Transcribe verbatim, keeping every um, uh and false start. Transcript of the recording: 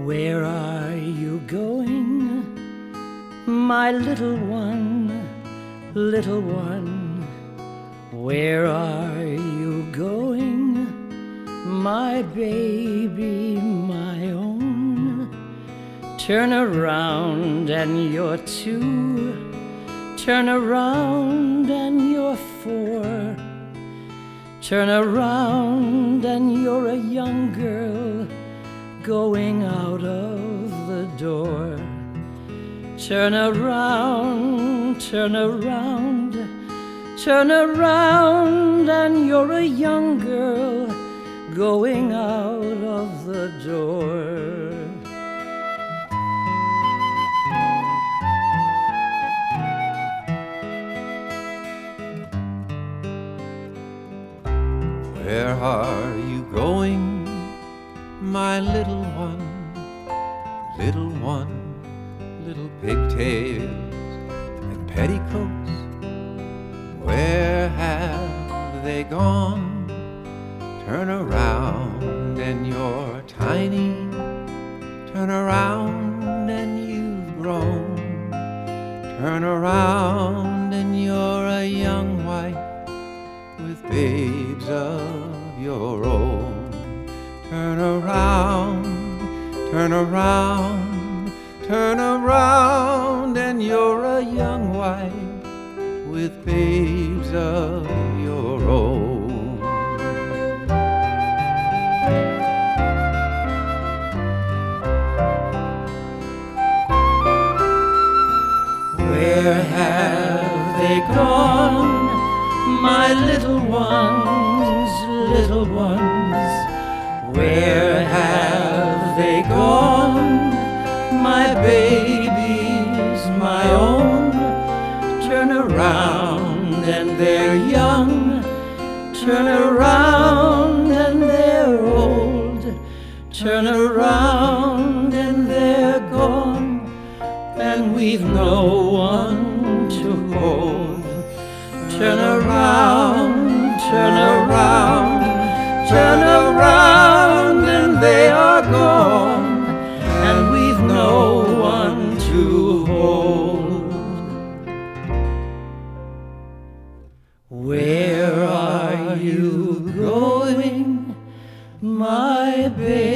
Where are you going, my little one, little one? Where are you going, my baby, my own? Turn around and you're two, turn around and you're four, turn around and you're a young girl going out of the door. Turn around, turn around, turn around and you're a young girl going out of the door. Where are you going, my little one, little one, little pigtails and petticoats? Where have they gone? Turn around and you're tiny, turn around and you've grown, turn around and you're a young wife with babes of your own. Turn around, turn around, turn around and you're a young wife with babes of your own. Where have they gone, my little ones, little ones? Where have they gone, my babies, my own? Turn around and they're young, turn around and they're old, turn around and they're gone, and we've no one to hold. Turn around, turn around, turn around and they are gone, and we've no one to hold. Where are you going, my baby?